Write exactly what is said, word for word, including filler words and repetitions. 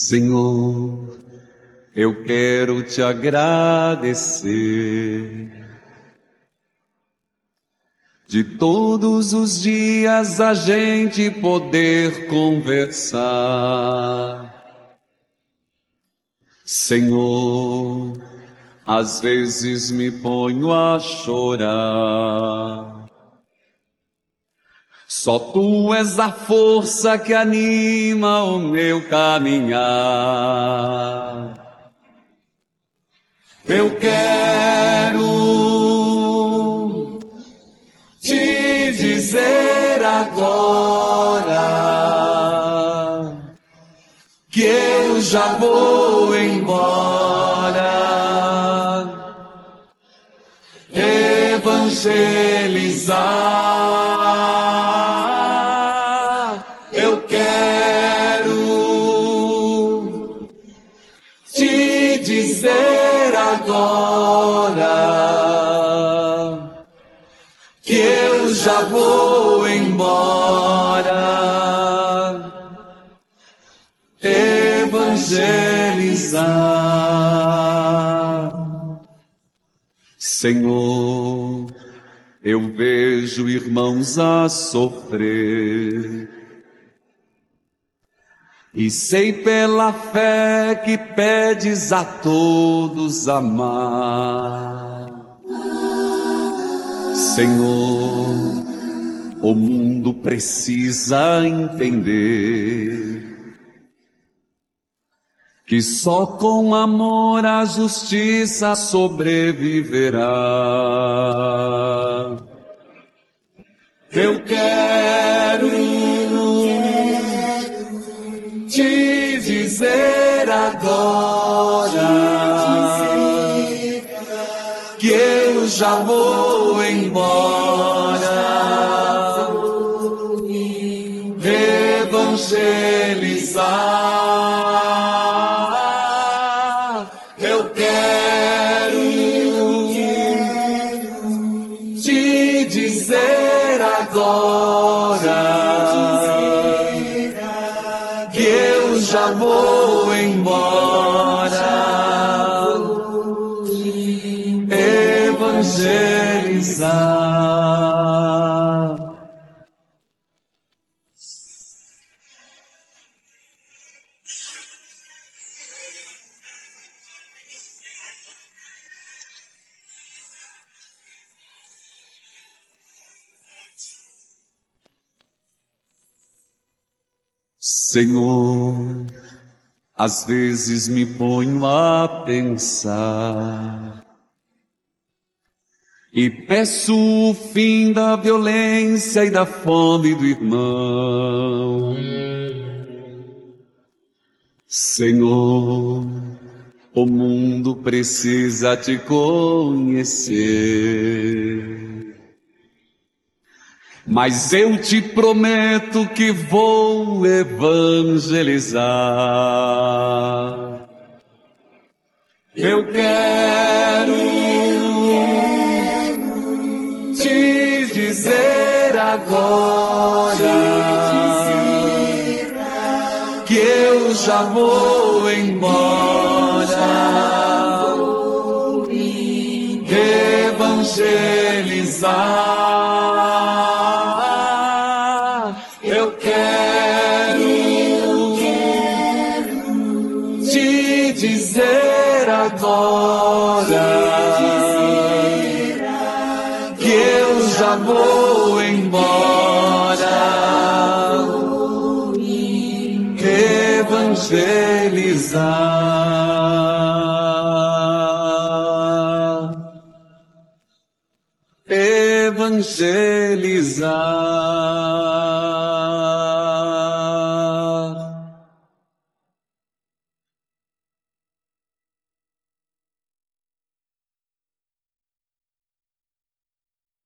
Senhor, eu quero te agradecer. De todos os dias a gente poder conversar. Senhor, às vezes me ponho a chorar. Só Tu és a força que anima o meu caminhar. Eu quero te dizer agora que eu já vou embora evangelizar. Eu quero te dizer agora que eu já vou embora evangelizar. Senhor, eu vejo irmãos a sofrer e sei pela fé que pedes a todos amar. Senhor, o mundo precisa entender que só com amor a justiça sobreviverá. Eu quero te dizer agora que eu já vou embora evangelizar. Eu quero te dizer agora que eu já vou embora evangelizar. Senhor, às vezes me ponho a pensar e peço o fim da violência e da fome do irmão. Senhor, o mundo precisa te conhecer. Mas eu te prometo que vou evangelizar. Eu quero te dizer agora que eu já vou embora evangelizar. Eu quero te dizer agora que eu já vou embora evangelizar. Evangelizar.